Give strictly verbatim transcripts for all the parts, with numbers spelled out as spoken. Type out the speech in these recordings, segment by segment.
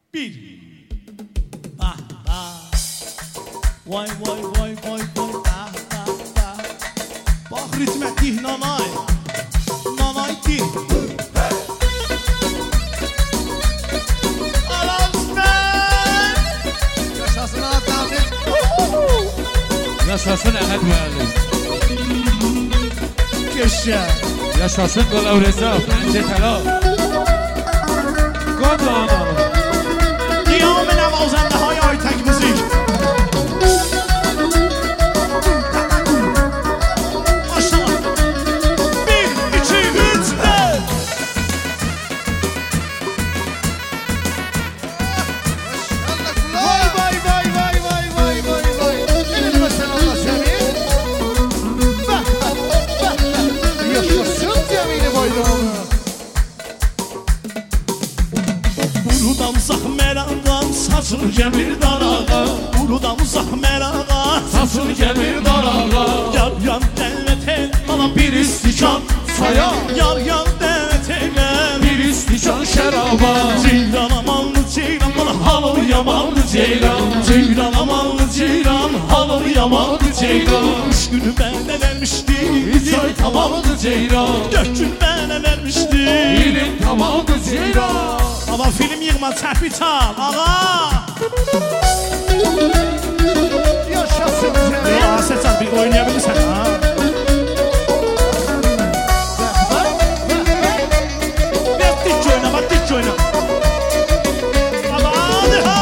Bir. Bah bah. Vay vay vay vay vay. Bah bah bah. Bak ritme dih nanay. Nanay dih. Alamsın. Yaşasın adam. Yaşasın Əhəd müəllim. Geçe. Yaşasın Qolav Reza, Pəncə Təla. Qadla analı. Qiyam nəvazəndə hay ay tək müzik. Maşallah. Bir, iki, üç, dört. Vay vay vay vay vay vay vay vay. Elini başına Allah seni. Bak bak bak bak. Yaşasın Cemili bayramı. Buradan uzaq mərağa, saçın gəmir darağa. Buradan uzaq mərağa, Saçın gəmir darağa. yar yar dəvət el, bana bir istikan Saya. Yar yar dəvət elə, Bir istikan şəraba. ceylan amanlı ceylan, bana halır yamanlı ceylan. Ceylan amanlı ceylan, halır yamanlı ceylan. Üç günü mənə vermişdi, Üç ay tamamdı ceylan. dört gün mənə vermişdi. İlin tamamdı ceylan. Ama film yığma, çəpi çal, ağa. Yaşasın Cemili. Ya Seçal, bir oynayabilirsən ha. Bak bak bak bak. Biraz dik oyna, bak dik oyna. Ama hadi ha.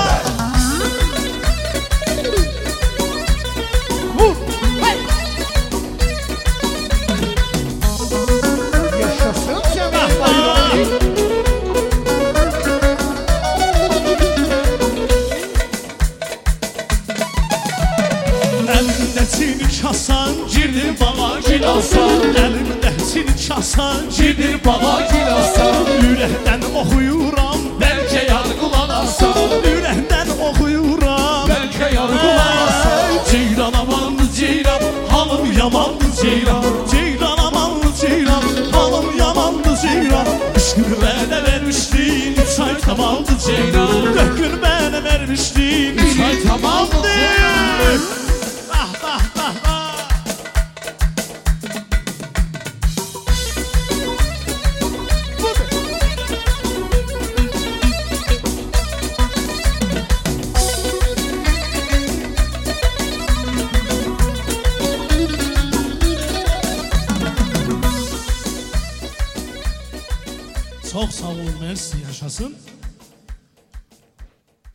Vur. Hey. Yaşasın Cemili Ah, bayramı. Əlimdə çinik şasan, Girdir bağa gilasa. əlimdə çinik şasan, Girdir bağa gilasa. ürəkdən oxuyuram, Bəlkə yargılanasan. ürəkdən oxuyuram. Bəlkə yargılanasan. Ceylan amanlı ceylan, Halım yamandı ceylan. ceylan amanlı ceylan, halım yamanlı ceylan. Üç gün mənə vermişdin, üç ay tamamdı ceylan. Dört gün mənə vermişdin, Üç ay tamamdı ceylan. Ah ah ah ah. Çok sağ ol, mersi, yaşasın.